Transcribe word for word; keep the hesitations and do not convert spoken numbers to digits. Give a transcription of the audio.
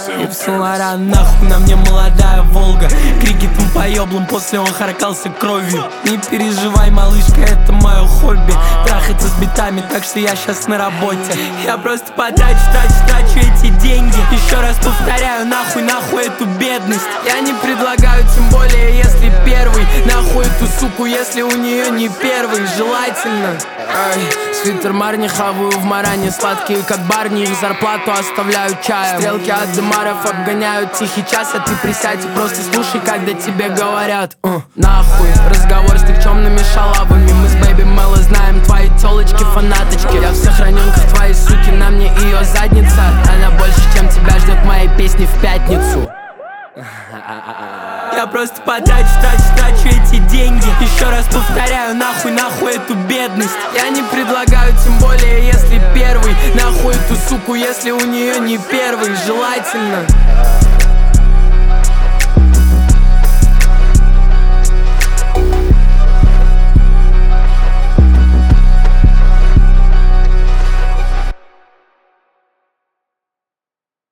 Ив Сен-Лоран, нахуй на мне молодая Волга. Крикетом по еблам, после он харкался кровью. Не переживай, малышка, это мое хобби. Трахаться с битами, так что я щас на работе. Я просто потрачу, трачу, трачу эти деньги. Еще раз повторяю, нахуй, нахуй эту бедность. Я не предлагаю, тем более если первый. Нахуй эту суку, если у нее не первый. Желательно. Ай, свитер Марни хаваю в Маране. Сладкие как Барни, их зарплату оставляю чаем. Стрелки от демаров обгоняют тихий час. А ты присядь и просто слушай, когда тебе говорят uh, нахуй, разговор с никчемными шалавами. Мы с Бэйби Мэлло знаем твои тёлочки, фанаточки. Я в сохраненках твоей суки, на мне ее задница. Она больше, чем тебя ждет моей песни в пятницу. Я просто потрачу, трачу, трачу эти деньги. Еще раз повторяю, нахуй, нахуй эту бедность. Я не предлагаю, тем более если первый. Нахуй эту суку, если у нее не первый. Желательно.